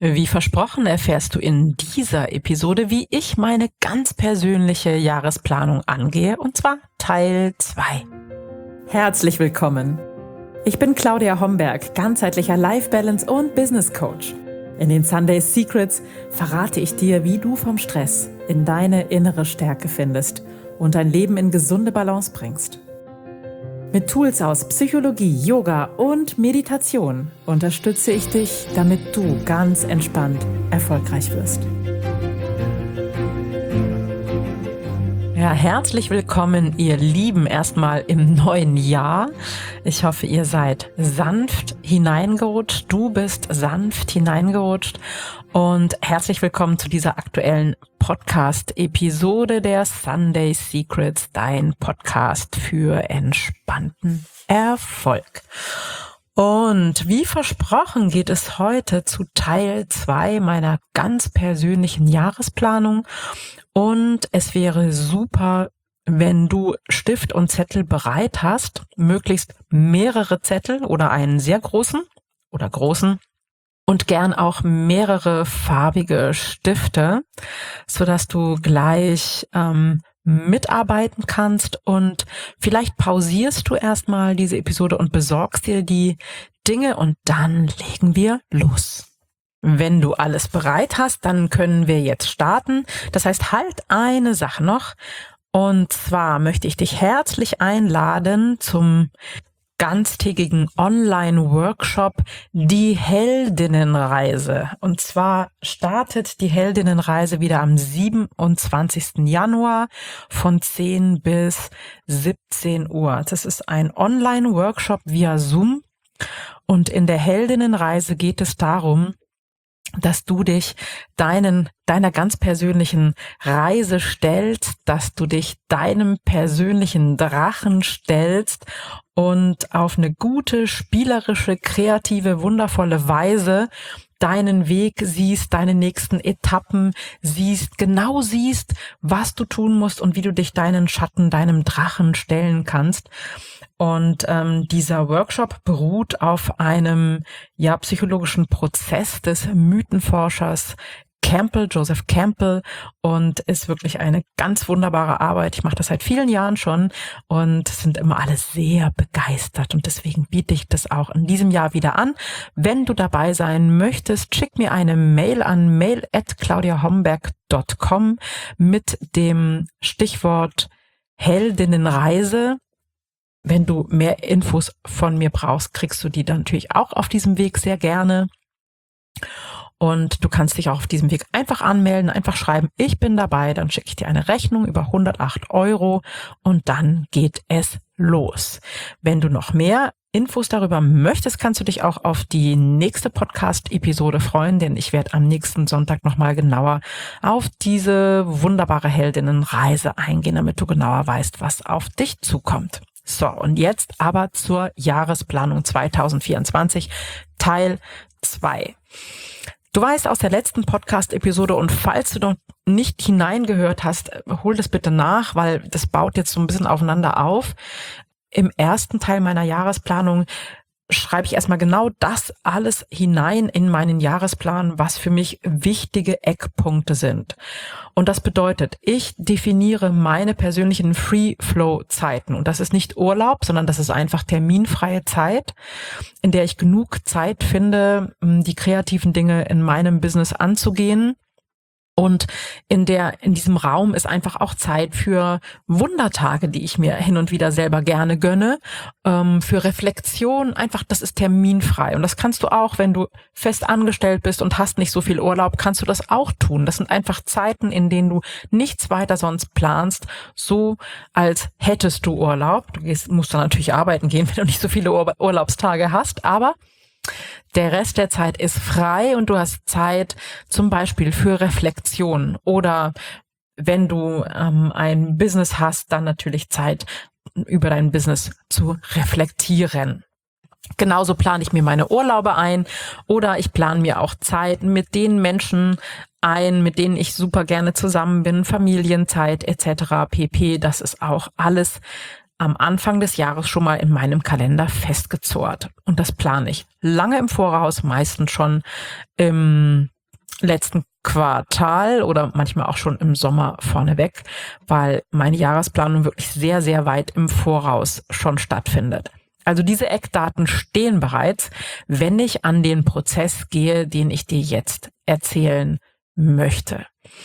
Wie versprochen erfährst du in dieser Episode, wie ich meine ganz persönliche Jahresplanung angehe, und zwar Teil 2. Herzlich willkommen. Ich bin Claudia Homberg, ganzheitlicher Life Balance und Business Coach. In den Sunday Secrets verrate ich dir, wie du vom Stress in deine innere Stärke findest und dein Leben in gesunde Balance bringst. Mit Tools aus Psychologie, Yoga und Meditation unterstütze ich dich, damit du ganz entspannt erfolgreich wirst. Ja, herzlich willkommen, ihr Lieben, erstmal im neuen Jahr. Ich hoffe, ihr seid sanft hineingerutscht. Du bist sanft hineingerutscht. Und herzlich willkommen zu dieser aktuellen Podcast-Episode der Sunday Secrets, dein Podcast für entspannten Erfolg. Und wie versprochen geht es heute zu Teil 2 meiner ganz persönlichen Jahresplanung. Und es wäre super, wenn du Stift und Zettel bereit hast, möglichst mehrere Zettel oder einen sehr großen oder großen und gern auch mehrere farbige Stifte, sodass du gleich mitarbeiten kannst, und vielleicht pausierst du erstmal diese Episode und besorgst dir die Dinge und dann legen wir los. Wenn du alles bereit hast, dann können wir jetzt starten. Das heißt, halt eine Sache noch, und zwar möchte ich dich herzlich einladen zum ganztägigen Online-Workshop Die Heldinnenreise. Und zwar startet die Heldinnenreise wieder am 27. Januar von 10 bis 17 Uhr. Das ist ein Online-Workshop via Zoom, und in der Heldinnenreise geht es darum, dass du dich deiner ganz persönlichen Reise stellst, dass du dich deinem persönlichen Drachen stellst und auf eine gute, spielerische, kreative, wundervolle Weise deinen Weg siehst, deine nächsten Etappen siehst, was du tun musst und wie du dich deinen Schatten, deinem Drachen stellen kannst. Und dieser Workshop beruht auf einem psychologischen Prozess des Mythenforschers Joseph Campbell, und ist wirklich eine ganz wunderbare Arbeit. Ich mache das seit vielen Jahren schon und sind immer alle sehr begeistert, und deswegen biete ich das auch in diesem Jahr wieder an. Wenn du dabei sein möchtest, schick mir eine Mail an mail@claudiahomberg.com mit dem Stichwort Heldinnenreise. Wenn du mehr Infos von mir brauchst, kriegst du die dann natürlich auch auf diesem Weg sehr gerne. Und du kannst dich auch auf diesem Weg einfach anmelden, einfach schreiben, ich bin dabei, dann schicke ich dir eine Rechnung über 108 € und dann geht es los. Wenn du noch mehr Infos darüber möchtest, kannst du dich auch auf die nächste Podcast-Episode freuen, denn ich werde am nächsten Sonntag nochmal genauer auf diese wunderbare Heldinnenreise eingehen, damit du genauer weißt, was auf dich zukommt. So, und jetzt aber zur Jahresplanung 2024, Teil 2. Du weißt aus der letzten Podcast-Episode, und falls du noch nicht hineingehört hast, hol das bitte nach, weil das baut jetzt so ein bisschen aufeinander auf. Im ersten Teil meiner Jahresplanung schreibe ich erstmal genau das alles hinein in meinen Jahresplan, was für mich wichtige Eckpunkte sind. Und das bedeutet, ich definiere meine persönlichen Free-Flow-Zeiten. Und das ist nicht Urlaub, sondern das ist einfach terminfreie Zeit, in der ich genug Zeit finde, die kreativen Dinge in meinem Business anzugehen. Und in diesem Raum ist einfach auch Zeit für Wundertage, die ich mir hin und wieder selber gerne gönne, für Reflexion. Einfach, das ist terminfrei. Und das kannst du auch, wenn du fest angestellt bist und hast nicht so viel Urlaub, kannst du das auch tun. Das sind einfach Zeiten, in denen du nichts weiter sonst planst, so als hättest du Urlaub. Musst dann natürlich arbeiten gehen, wenn du nicht so viele Urlaubstage hast, aber der Rest der Zeit ist frei, und du hast Zeit zum Beispiel für Reflexion, oder wenn du ein Business hast, dann natürlich Zeit, über dein Business zu reflektieren. Genauso plane ich mir meine Urlaube ein, oder ich plane mir auch Zeit mit den Menschen ein, mit denen ich super gerne zusammen bin, Familienzeit etc. pp. Das ist auch alles am Anfang des Jahres schon mal in meinem Kalender festgezurrt. Und das plane ich lange im Voraus, meistens schon im letzten Quartal oder manchmal auch schon im Sommer vorneweg, weil meine Jahresplanung wirklich sehr, sehr weit im Voraus schon stattfindet. Also diese Eckdaten stehen bereits, wenn ich an den Prozess gehe, den ich dir jetzt erzählen möchte.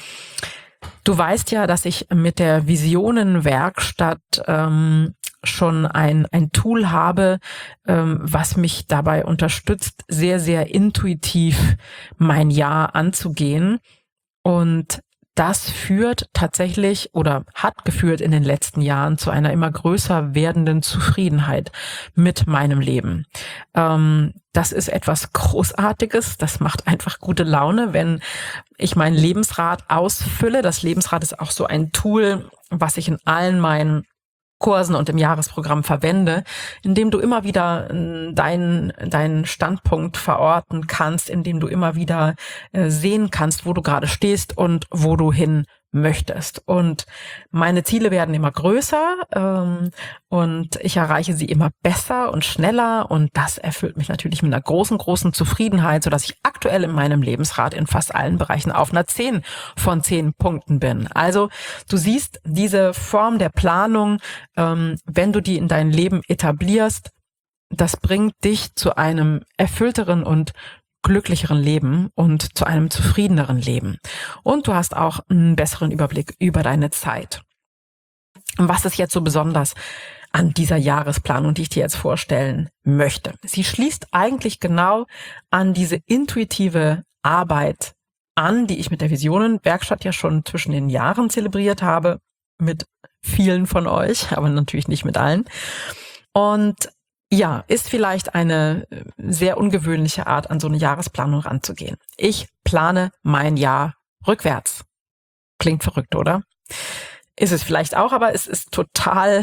Du weißt ja, dass ich mit der Visionenwerkstatt schon ein Tool habe, was mich dabei unterstützt, sehr, sehr intuitiv mein Jahr anzugehen. Und das führt tatsächlich oder hat geführt in den letzten Jahren zu einer immer größer werdenden Zufriedenheit mit meinem Leben. Das ist etwas Großartiges. Das macht einfach gute Laune, wenn ich mein Lebensrad ausfülle. Das Lebensrad ist auch so ein Tool, was ich in allen meinen Kursen und im Jahresprogramm verwende, indem du immer wieder deinen Standpunkt verorten kannst, indem du immer wieder sehen kannst, wo du gerade stehst und wo du hin möchtest. Und meine Ziele werden immer größer und ich erreiche sie immer besser und schneller und das erfüllt mich natürlich mit einer großen, großen Zufriedenheit, sodass ich aktuell in meinem Lebensrad in fast allen Bereichen auf einer 10 von 10 Punkten bin. Also du siehst, diese Form der Planung, wenn du die in dein Leben etablierst, das bringt dich zu einem erfüllteren und glücklicheren Leben und zu einem zufriedeneren Leben. Und du hast auch einen besseren Überblick über deine Zeit. Und was ist jetzt so besonders an dieser Jahresplanung, die ich dir jetzt vorstellen möchte? Sie schließt eigentlich genau an diese intuitive Arbeit an, die ich mit der Visionenwerkstatt ja schon zwischen den Jahren zelebriert habe, mit vielen von euch, aber natürlich nicht mit allen. Und ja, ist vielleicht eine sehr ungewöhnliche Art, an so eine Jahresplanung ranzugehen. Ich plane mein Jahr rückwärts. Klingt verrückt, oder? Ist es vielleicht auch, aber es ist total,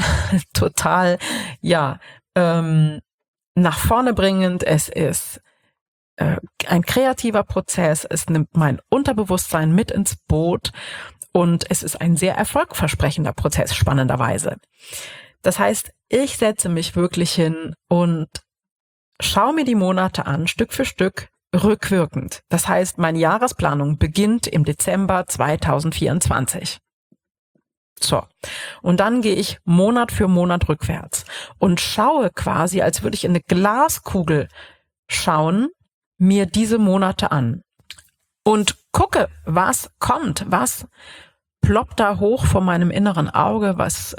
nach vorne bringend. Es ist ein kreativer Prozess. Es nimmt mein Unterbewusstsein mit ins Boot und es ist ein sehr erfolgversprechender Prozess, spannenderweise. Das heißt, ich setze mich wirklich hin und schaue mir die Monate an, Stück für Stück, rückwirkend. Das heißt, meine Jahresplanung beginnt im Dezember 2024. So, und dann gehe ich Monat für Monat rückwärts und schaue quasi, als würde ich in eine Glaskugel schauen, mir diese Monate an und gucke, was kommt, was ploppt da hoch vor meinem inneren Auge, was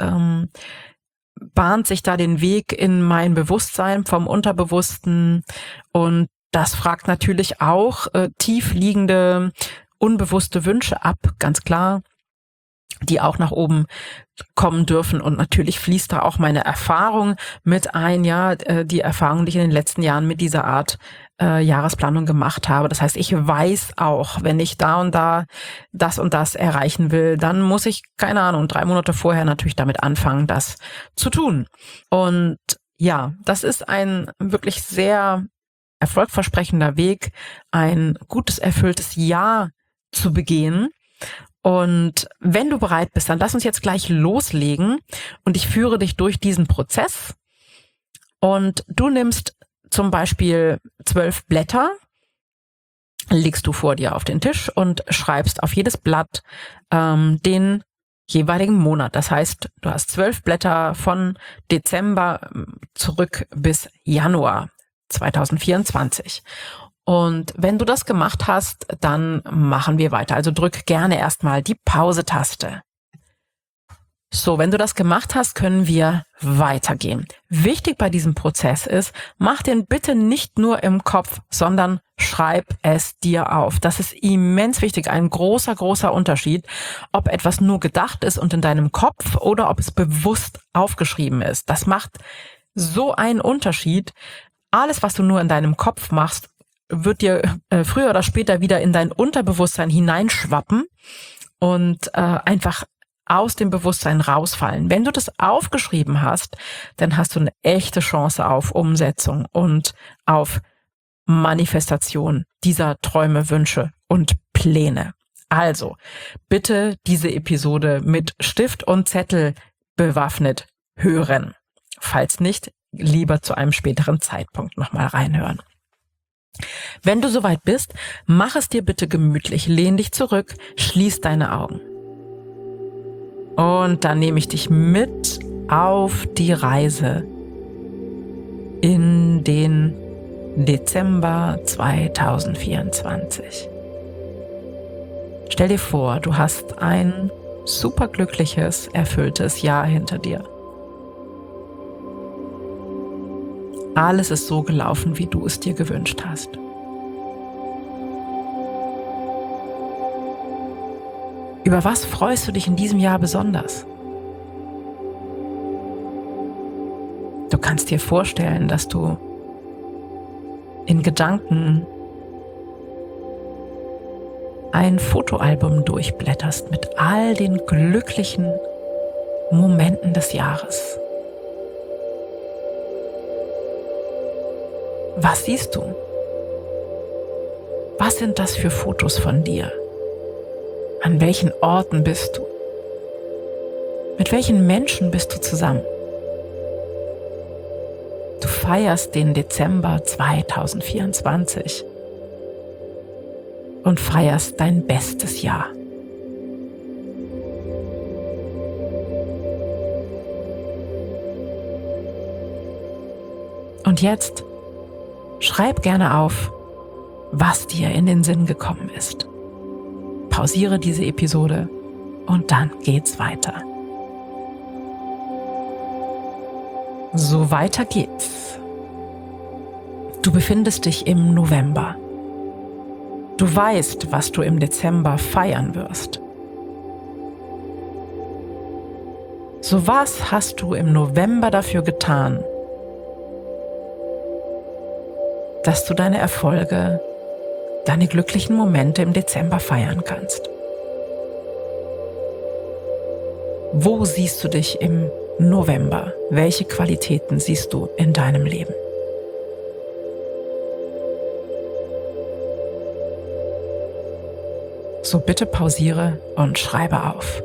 bahnt sich da den Weg in mein Bewusstsein vom Unterbewussten und das fragt natürlich auch tief liegende, unbewusste Wünsche ab, ganz klar, die auch nach oben kommen dürfen und natürlich fließt da auch meine Erfahrung mit ein, ja, die Erfahrung, die ich in den letzten Jahren mit dieser Art Jahresplanung gemacht habe. Das heißt, ich weiß auch, wenn ich da und da das und das erreichen will, dann muss ich, keine Ahnung, 3 Monate vorher natürlich damit anfangen, das zu tun. Und ja, das ist ein wirklich sehr erfolgversprechender Weg, ein gutes, erfülltes Jahr zu begehen. Und wenn du bereit bist, dann lass uns jetzt gleich loslegen und ich führe dich durch diesen Prozess und du nimmst zum Beispiel 12 Blätter, legst du vor dir auf den Tisch und schreibst auf jedes Blatt den jeweiligen Monat. Das heißt, du hast 12 Blätter von Dezember zurück bis Januar 2024. Und wenn du das gemacht hast, dann machen wir weiter. Also drück gerne erstmal die Pause-Taste. So, wenn du das gemacht hast, können wir weitergehen. Wichtig bei diesem Prozess ist, mach den bitte nicht nur im Kopf, sondern schreib es dir auf. Das ist immens wichtig, ein großer, großer Unterschied, ob etwas nur gedacht ist und in deinem Kopf oder ob es bewusst aufgeschrieben ist. Das macht so einen Unterschied. Alles, was du nur in deinem Kopf machst, wird dir früher oder später wieder in dein Unterbewusstsein hineinschwappen und einfach aus dem Bewusstsein rausfallen. Wenn du das aufgeschrieben hast, dann hast du eine echte Chance auf Umsetzung und auf Manifestation dieser Träume, Wünsche und Pläne. Also, bitte diese Episode mit Stift und Zettel bewaffnet hören. Falls nicht, lieber zu einem späteren Zeitpunkt nochmal reinhören. Wenn du soweit bist, mach es dir bitte gemütlich, lehn dich zurück, schließ deine Augen. Und dann nehme ich dich mit auf die Reise in den Dezember 2024. Stell dir vor, du hast ein superglückliches, erfülltes Jahr hinter dir. Alles ist so gelaufen, wie du es dir gewünscht hast. Über was freust du dich in diesem Jahr besonders? Du kannst dir vorstellen, dass du in Gedanken ein Fotoalbum durchblätterst mit all den glücklichen Momenten des Jahres. Was siehst du? Was sind das für Fotos von dir? An welchen Orten bist du? Mit welchen Menschen bist du zusammen? Du feierst den Dezember 2024 und feierst dein bestes Jahr. Und jetzt schreib gerne auf, was dir in den Sinn gekommen ist. Pausiere diese Episode und dann geht's weiter. So, weiter geht's. Du befindest dich im November. Du weißt, was du im Dezember feiern wirst. So, was hast du im November dafür getan, dass du deine Erfolge, deine glücklichen Momente im Dezember feiern kannst? Wo siehst du dich im November? Welche Qualitäten siehst du in deinem Leben? So, bitte pausiere und schreibe auf.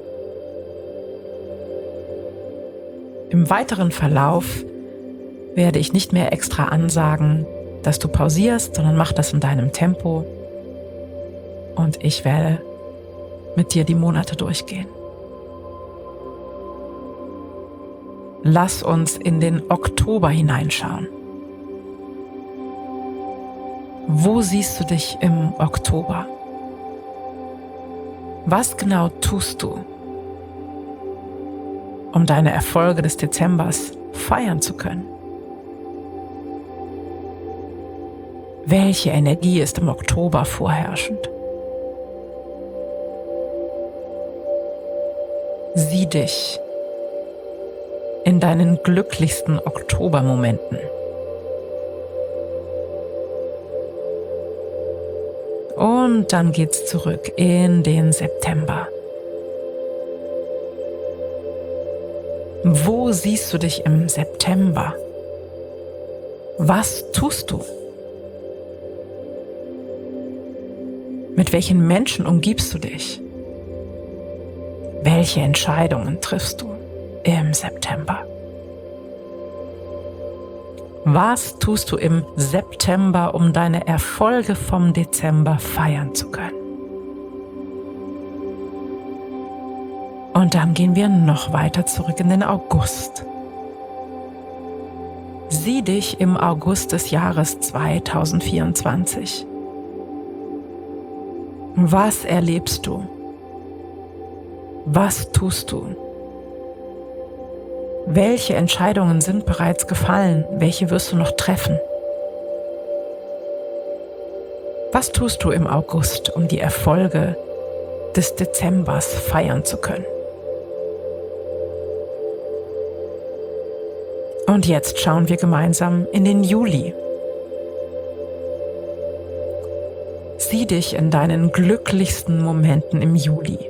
Im weiteren Verlauf werde ich nicht mehr extra ansagen, dass du pausierst, sondern mach das in deinem Tempo und ich werde mit dir die Monate durchgehen. Lass uns in den Oktober hineinschauen. Wo siehst du dich im Oktober? Was genau tust du, um deine Erfolge des Dezembers feiern zu können? Welche Energie ist im Oktober vorherrschend? Sieh dich in deinen glücklichsten Oktobermomenten. Und dann geht's zurück in den September. Wo siehst du dich im September? Was tust du? Mit welchen Menschen umgibst du dich? Welche Entscheidungen triffst du im September? Was tust du im September, um deine Erfolge vom Dezember feiern zu können? Und dann gehen wir noch weiter zurück in den August. Sieh dich im August des Jahres 2024. Was erlebst du? Was tust du? Welche Entscheidungen sind bereits gefallen? Welche wirst du noch treffen? Was tust du im August, um die Erfolge des Dezembers feiern zu können? Und jetzt schauen wir gemeinsam in den Juli. Sieh dich in deinen glücklichsten Momenten im Juli.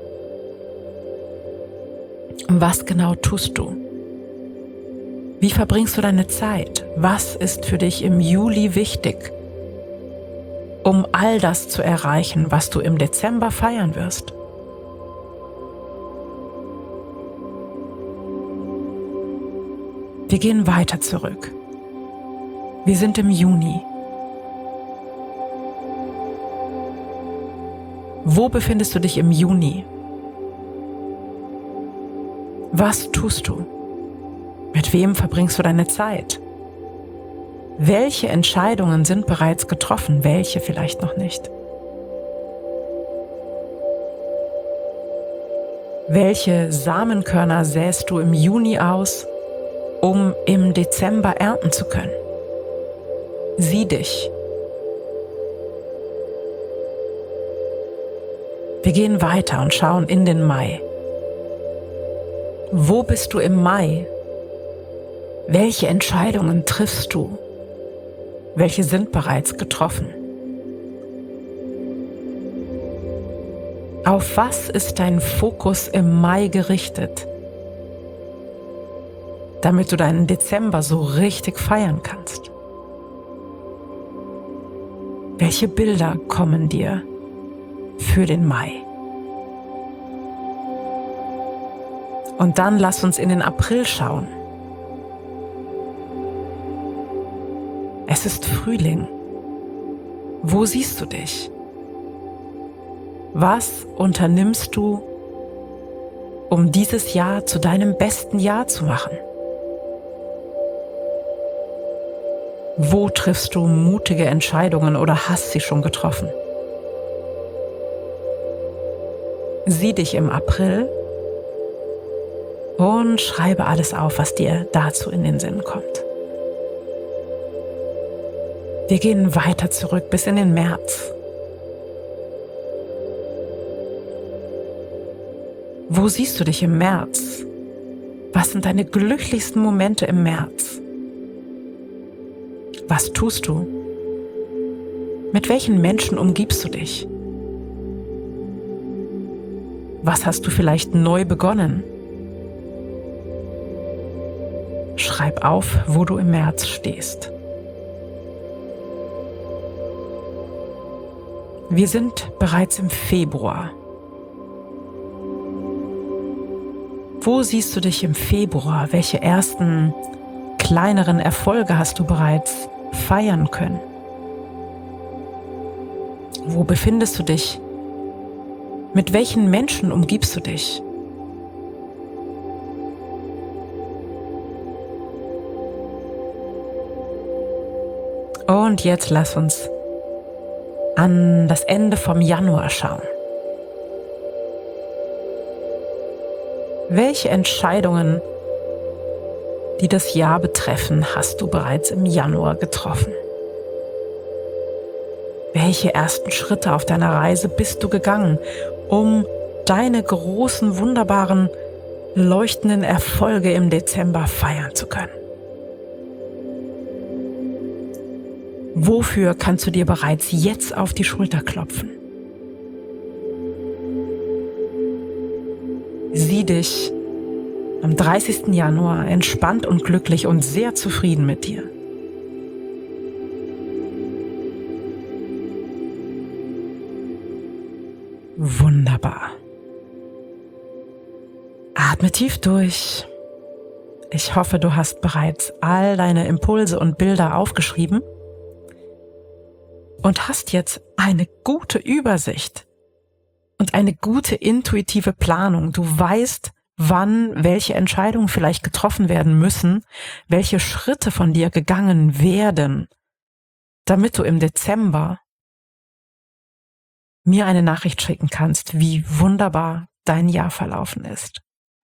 Was genau tust du? Wie verbringst du deine Zeit? Was ist für dich im Juli wichtig, um all das zu erreichen, was du im Dezember feiern wirst? Wir gehen weiter zurück. Wir sind im Juni. Wo befindest du dich im Juni? Was tust du? Mit wem verbringst du deine Zeit? Welche Entscheidungen sind bereits getroffen, welche vielleicht noch nicht? Welche Samenkörner säst du im Juni aus, um im Dezember ernten zu können? Sieh dich. Wir gehen weiter und schauen in den Mai. Wo bist du im Mai? Welche Entscheidungen triffst du? Welche sind bereits getroffen? Auf was ist dein Fokus im Mai gerichtet, damit du deinen Dezember so richtig feiern kannst? Welche Bilder kommen dir für den Mai? Und dann lass uns in den April schauen. Es ist Frühling. Wo siehst du dich? Was unternimmst du, um dieses Jahr zu deinem besten Jahr zu machen? Wo triffst du mutige Entscheidungen oder hast sie schon getroffen? Sieh dich im April und schreibe alles auf, was dir dazu in den Sinn kommt. Wir gehen weiter zurück bis in den März. Wo siehst du dich im März? Was sind deine glücklichsten Momente im März? Was tust du? Mit welchen Menschen umgibst du dich? Was hast du vielleicht neu begonnen? Schreib auf, wo du im März stehst. Wir sind bereits im Februar. Wo siehst du dich im Februar? Welche ersten kleineren Erfolge hast du bereits feiern können? Wo befindest du dich? Mit welchen Menschen umgibst du dich? Und jetzt lass uns an das Ende vom Januar schauen. Welche Entscheidungen, die das Jahr betreffen, hast du bereits im Januar getroffen? Welche ersten Schritte auf deiner Reise bist du gegangen, um deine großen, wunderbaren, leuchtenden Erfolge im Dezember feiern zu können? Wofür kannst du dir bereits jetzt auf die Schulter klopfen? Sieh dich am 30. Januar entspannt und glücklich und sehr zufrieden mit dir. Wunderbar. Atme tief durch. Ich hoffe, du hast bereits all deine Impulse und Bilder aufgeschrieben und hast jetzt eine gute Übersicht und eine gute intuitive Planung. Du weißt, wann welche Entscheidungen vielleicht getroffen werden müssen, welche Schritte von dir gegangen werden, damit du im Dezember mir eine Nachricht schicken kannst, wie wunderbar dein Jahr verlaufen ist.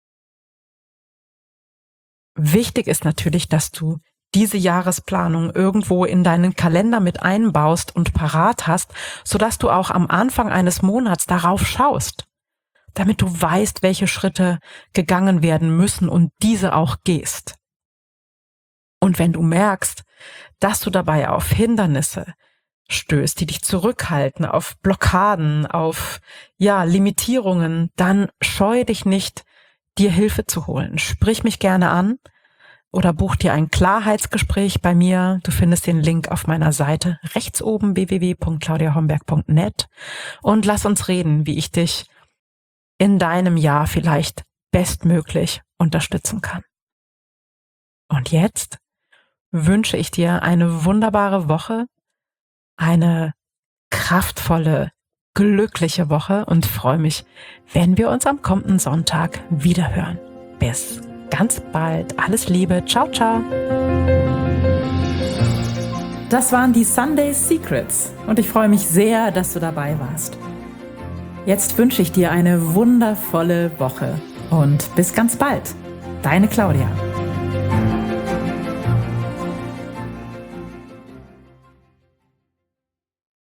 Wichtig ist natürlich, dass du diese Jahresplanung irgendwo in deinen Kalender mit einbaust und parat hast, sodass du auch am Anfang eines Monats darauf schaust, damit du weißt, welche Schritte gegangen werden müssen und diese auch gehst. Und wenn du merkst, dass du dabei auf Hindernisse stößt, die dich zurückhalten, auf Blockaden, auf Limitierungen, dann scheu dich nicht, dir Hilfe zu holen. Sprich mich gerne an oder buch dir ein Klarheitsgespräch bei mir. Du findest den Link auf meiner Seite rechts oben www.claudiahomberg.net und lass uns reden, wie ich dich in deinem Jahr vielleicht bestmöglich unterstützen kann. Und jetzt wünsche ich dir eine wunderbare Woche, eine kraftvolle, glückliche Woche und freue mich, wenn wir uns am kommenden Sonntag wieder hören. Bis ganz bald. Alles Liebe. Ciao, ciao. Das waren die Sunday Secrets und ich freue mich sehr, dass du dabei warst. Jetzt wünsche ich dir eine wundervolle Woche und bis ganz bald. Deine Claudia.